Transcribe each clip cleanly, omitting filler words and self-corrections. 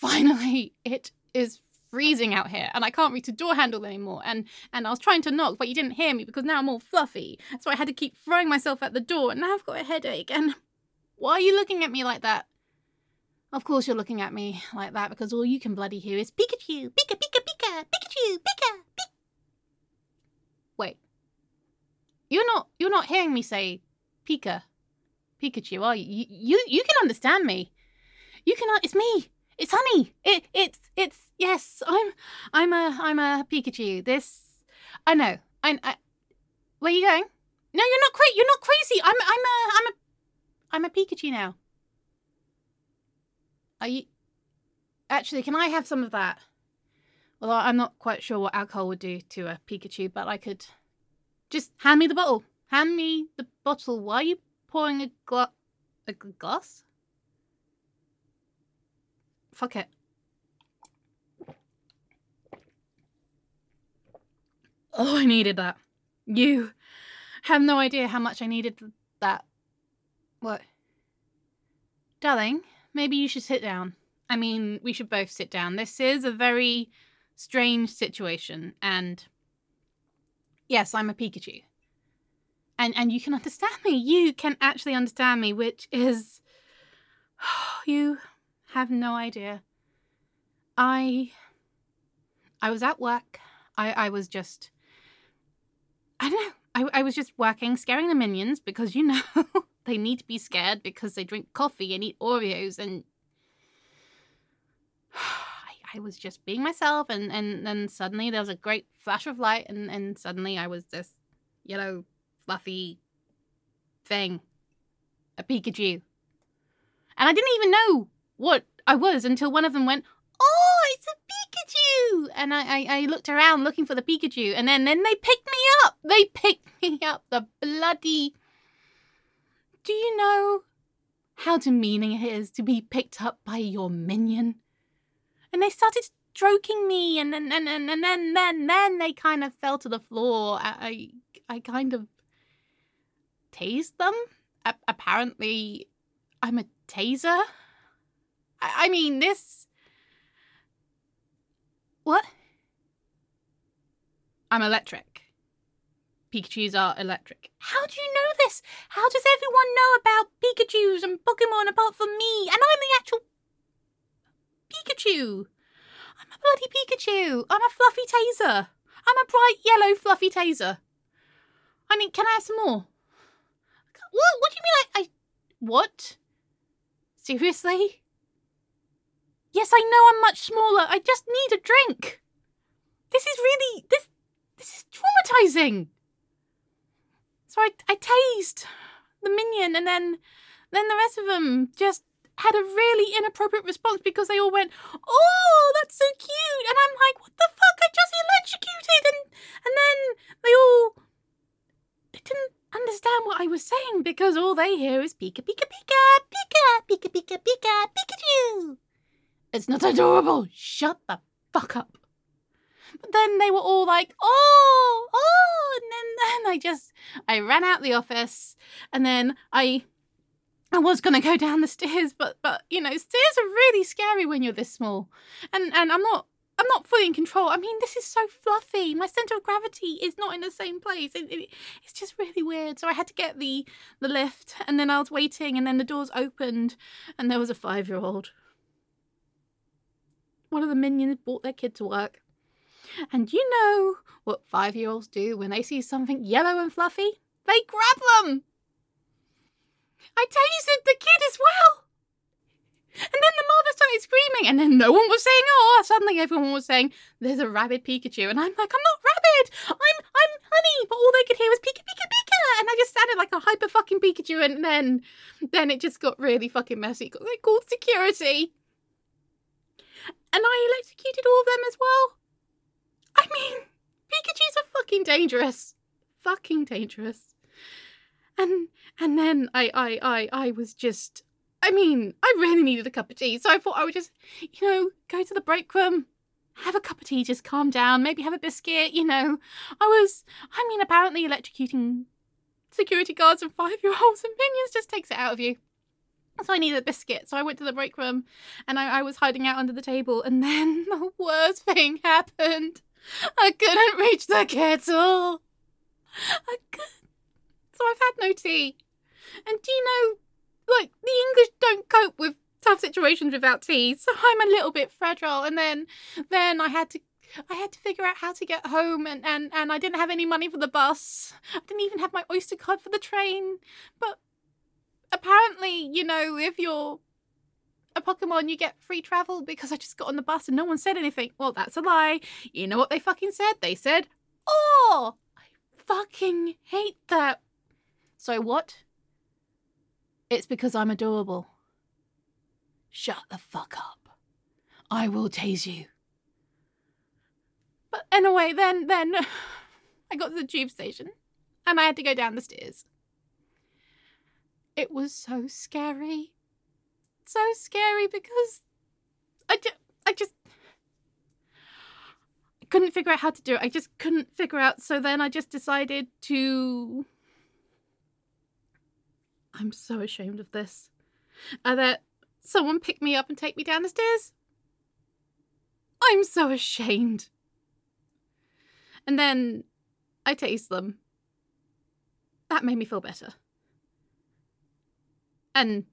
finally, it is freezing out here and I can't reach the door handle anymore. And I was trying to knock, but you didn't hear me because now I'm all fluffy. So I had to keep throwing myself at the door and now I've got a headache. And why are you looking at me like that? Of course you're looking at me like that because all you can bloody hear is Pikachu, Pika, Pika, Pika, Pikachu, Pika, Pika. Wait. You're not hearing me say Pikachu, are you? You can understand me. You can. It's me. It's Honey. It's. Yes. I'm a Pikachu. This. I know. Where are you going? No, you're not crazy. You're not crazy. I'm a Pikachu now. Are you? Actually, can I have some of that? Well, I'm not quite sure what alcohol would do to a Pikachu, but I could. Just hand me the bottle. Hand me the bottle. Why are you pouring a glass? Fuck it. Oh, I needed that. You have no idea how much I needed that. What? Darling, maybe you should sit down. I mean, we should both sit down. This is a very strange situation, and yes, I'm a Pikachu. And you can understand me. You can actually understand me, which is... You have no idea. I was at work. I was just... I don't know. I was just working, scaring the minions, because, you know, they need to be scared because they drink coffee and eat Oreos, and... I was just being myself, and then suddenly there was a great flash of light, and suddenly I was this yellow, fluffy thing. A Pikachu. And I didn't even know what I was until one of them went, "Oh, it's a Pikachu!" And I looked around looking for the Pikachu, and then they picked me up. They picked me up, the bloody... Do you know how demeaning it is to be picked up by your minion? And they started stroking me, and then they kind of fell to the floor. I kind of tased them. Apparently, I'm a taser. I mean, this... What? I'm electric. Pikachus are electric. How do you know this? How does everyone know about Pikachus and Pokemon apart from me? And I'm the actual Pikachu. I'm a bloody Pikachu. I'm a fluffy taser. I'm a bright yellow fluffy taser. I mean, can I have some more? What do you mean what? Seriously? Yes, I know I'm much smaller. I just need a drink. This is really... This is traumatizing. So I tased the minion, and then the rest of them just had a really inappropriate response because they all went, "Oh, that's so cute." And I'm like, what the fuck? I just electrocuted. And then they didn't understand what I was saying because all they hear is Pika, Pika, Pika, Pika, Pika, Pika, Pika, Pikachu. It's not adorable. Shut the fuck up. But then they were all like, oh, and then I ran out the office, and then I was going to go down the stairs, but you know, stairs are really scary when you're this small. And I'm not fully in control. I mean, this is so fluffy. My center of gravity is not in the same place. It's just really weird. So I had to get the lift, and then I was waiting, and then the doors opened, and there was a 5-year-old. One of the minions brought their kid to work. And you know what 5-year-olds do when they see something yellow and fluffy? They grab them! I tasered the kid as well! And then the mother started screaming, and then no one was saying, oh, suddenly everyone was saying, there's a rabid Pikachu. And I'm like, I'm not rabid! I'm Honey! But all they could hear was Pika, Pika, Pika! And I just sounded like a hyper fucking Pikachu, and then it just got really fucking messy because they called security. And I electrocuted all of them as well. I mean, Pikachus are fucking dangerous. Fucking dangerous. And then I was just... I mean, I really needed a cup of tea, so I thought I would just, you know, go to the break room, have a cup of tea, just calm down, maybe have a biscuit, you know. Apparently electrocuting security guards and 5-year-olds and minions just takes it out of you. So I needed a biscuit. So I went to the break room and I was hiding out under the table. And then the worst thing happened. I couldn't reach the kettle. I couldn't. So I've had no tea. And do you know, like, the English don't cope with tough situations without tea. So I'm a little bit fragile. And then I had to figure out how to get home, and I didn't have any money for the bus. I didn't even have my Oyster card for the train. But apparently, you know, if you're a Pokemon, you get free travel, because I just got on the bus and no one said anything. Well, that's a lie. You know what they fucking said? They said, "Oh, I fucking hate that." So what? It's because I'm adorable. Shut the fuck up. I will tase you. But anyway, then I got to the tube station and I had to go down the stairs. It was so scary. So scary because I couldn't figure out how to do it. I just couldn't figure out. So then I just decided to... I'm so ashamed of this. That someone pick me up and take me down the stairs. I'm so ashamed. And then I tased them. That made me feel better. And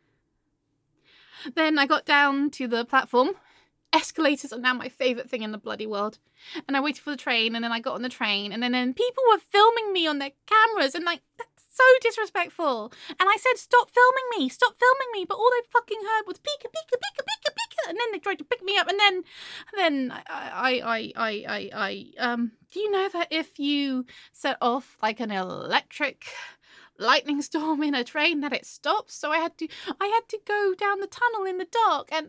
then I got down to the platform. Escalators are now my favourite thing in the bloody world. And I waited for the train, and then I got on the train, and then people were filming me on their cameras, and like, that's so disrespectful. And I said, stop filming me, but all they fucking heard was pika, pika, pika, pika, pika, and then they tried to pick me up, and then do you know that if you set off like an electric lightning storm in a train that it stops? So I had to go down the tunnel in the dark, and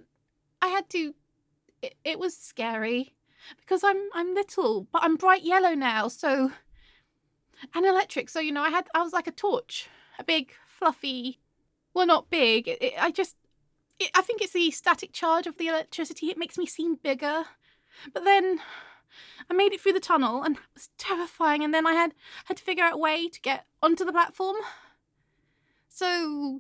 it was scary because I'm little, but I'm bright yellow now, so, and electric, so, you know, I was like a torch, a big fluffy, well, not big, I think it's the static charge of the electricity. It makes me seem bigger. But then I made it through the tunnel, and it was terrifying, and then I had to figure out a way to get onto the platform. So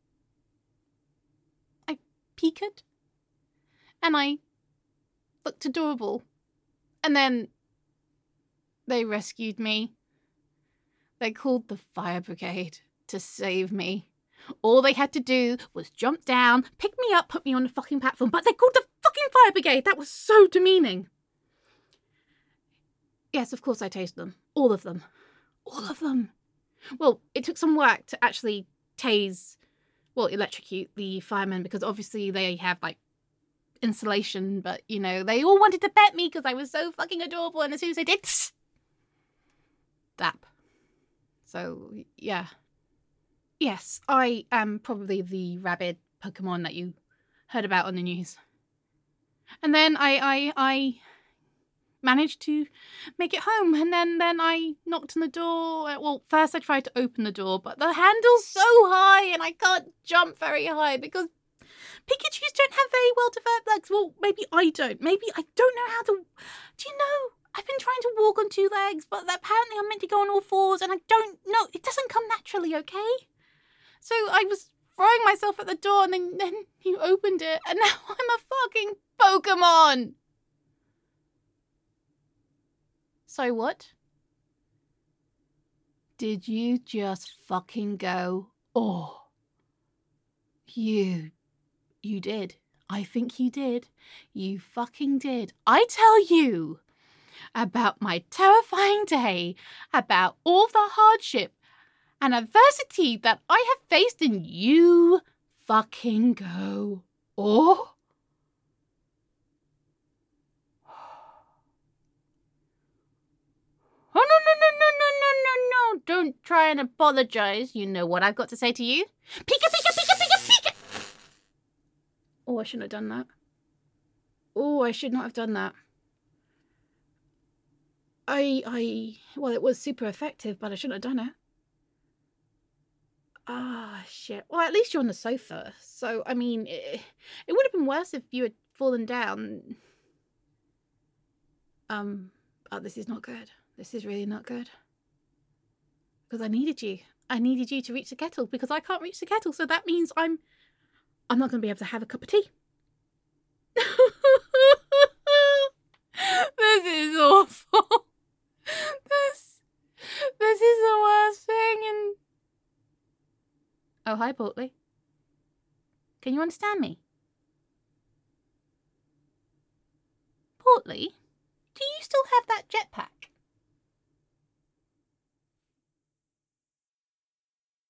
I peeked, and I looked adorable. And then they rescued me. They called the fire brigade to save me. All they had to do was jump down, pick me up, put me on the fucking platform, but they called the fucking fire brigade. That was so demeaning. Yes, of course I tased them. All of them. All of them. Well, it took some work to actually electrocute the firemen, because obviously they have, like, insulation, but, you know, they all wanted to pet me because I was so fucking adorable, and as soon as I did, zap. So, yeah. Yes, I am probably the rabid Pokemon that you heard about on the news. And then I managed to make it home, and then I knocked on the door. Well, first I tried to open the door, but the handle's so high and I can't jump very high because Pikachus don't have very well developed legs. Well, maybe I don't. Maybe I don't know how to... Do you know, I've been trying to walk on two legs, but apparently I'm meant to go on all fours, and I don't know. It doesn't come naturally, okay? So I was throwing myself at the door, and then you opened it, and now I'm a fucking Pokemon! So what? Did you just fucking go, oh? You did. I think you did. You fucking did. I tell you about my terrifying day, about all the hardship and adversity that I have faced, and you fucking go, oh? Oh, no. Don't try and apologize. You know what I've got to say to you. Pika, pika, pika, pika, pika. Oh, I shouldn't have done that. Oh, I should not have done that. Well, it was super effective, but I shouldn't have done it. Ah, shit. Well, at least you're on the sofa. So, I mean, it would have been worse if you had fallen down. Oh, this is not good. This is really not good. Because I needed you. I needed you to reach the kettle, because I can't reach the kettle, so that means I'm I'm not going to be able to have a cup of tea. This is awful. This is the worst thing. And oh, hi, Portly. Can you understand me? Portly, do you still have that jetpack?